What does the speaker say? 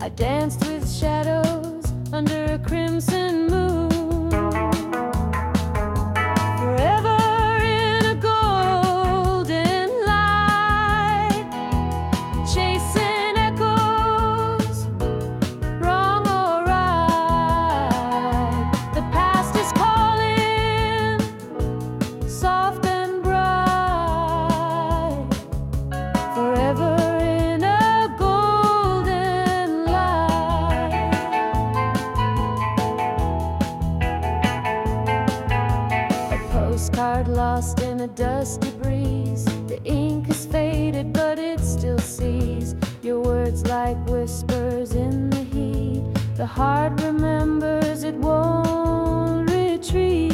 I danced with shadows under a crimson moon, forever in a golden light, chasing echoes, wrong or right. The past is calling, soft and bright, forever. Postcard lost in a dusty breeze. The ink is faded, but it still sees your words like whispers in the heat. The heart remembers, it won't retreat.